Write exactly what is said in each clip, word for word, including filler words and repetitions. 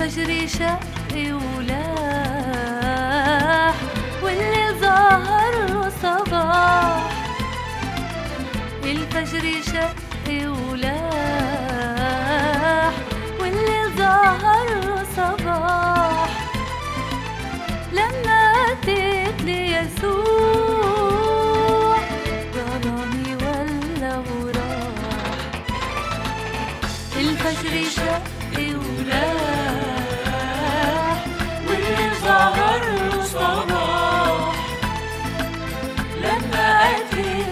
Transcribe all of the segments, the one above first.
الفجر شق ولاح واللي ظهر صباح. الفجر شق ولاح واللي ظهر صباح. لما أتيت ليسوع ظلامي ولا وراح. الفجر شق ولاح واللي ظهر صباح. لما أتيت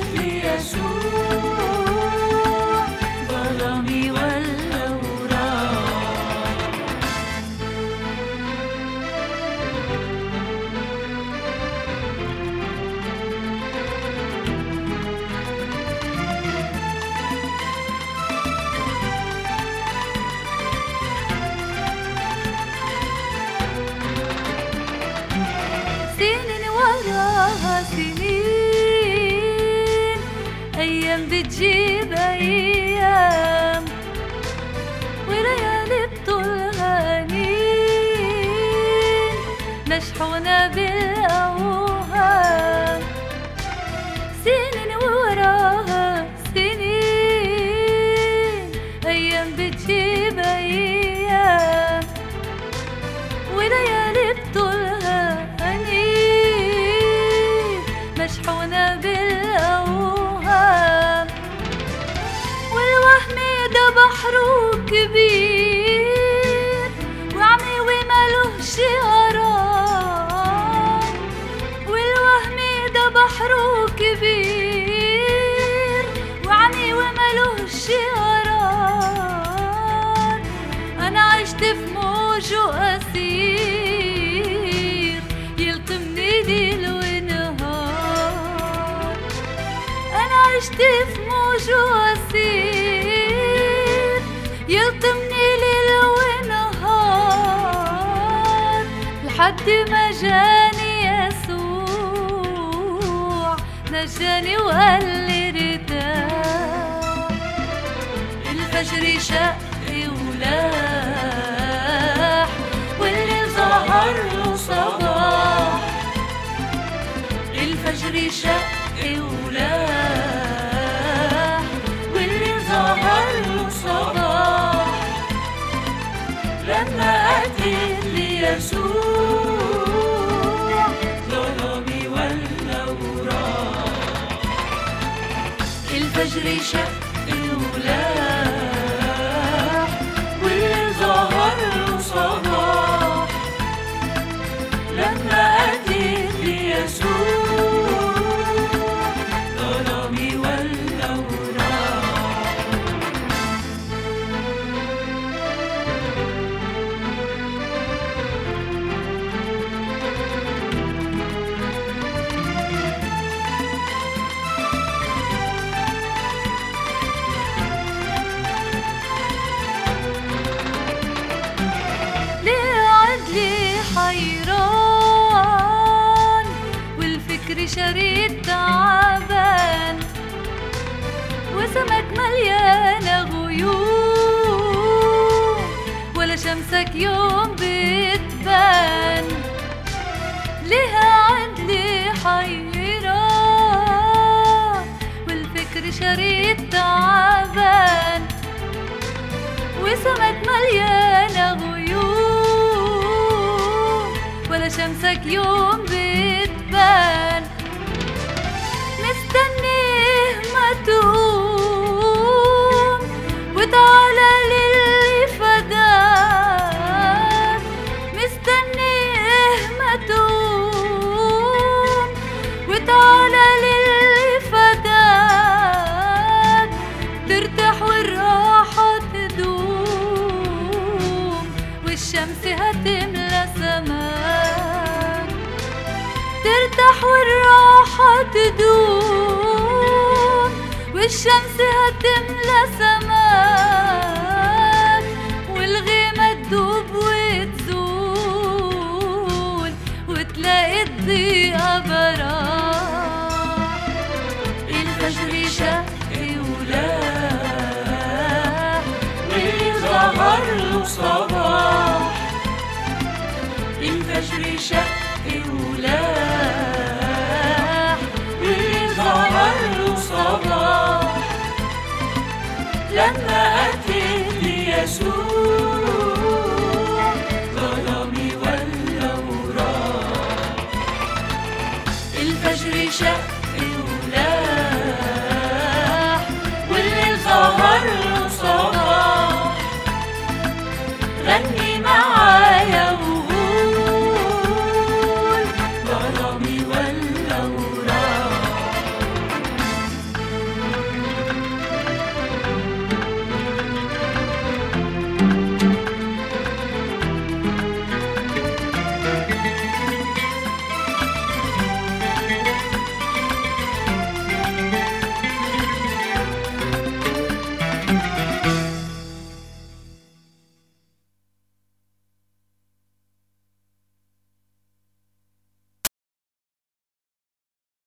ليسوع ظلامي ولا وراح. سنين وراها سنين، أيام بتجيب أيام، وليالي بطولها نين نشحونا بالأوهام. سنين وراها سنين، أيام بتجيب أيام، وليالي بطولها مشحونة بالأوهام. والوهم ده بحره كبير وعمي ومالهش غرام. والوهم ده بحره كبير وعمي ومالهش غرام. أنا عشت في موجه أسير يلطمني ليل ونهار. عشت في موجه أسير يلطمني ليل ونهار، لحد ما جاني يسوع نجاني وقال لي ارتاح. الفجر شق ولاح واللي ظهر له صباح. الفجر شق ولاح واللي ظهر له صباح. لما أتيت ليسوع ظلامي ولا وراح. الفجر شق ولاح واللي ظهر له صباح. لما أتيت ليسوع حيران والفكر شريد تعبان، وسمك مليانة غيوم ولا شمسك يوم بتبان. ليها عدلي حيران والفكر شريد تعبان، وسمك مليانة غيوم ولا شمسك يوم بتبان. مستنيه ما تقوم وتعالى للي فداك. مستنيه ما تقوم وتعالى للي فداك. ترتاح والراحة تدوم والشمس هتملى سماك. ترتاح والراحة تدوم والشمس هتملى سماك. والغيمة تدوب وتزول وتلاقي الضيقة براح. الفجر شق ولاح واللي ظهر له صباح. الفجر شق ولاح واللي ظهر له صباح لما أتيت ليسوع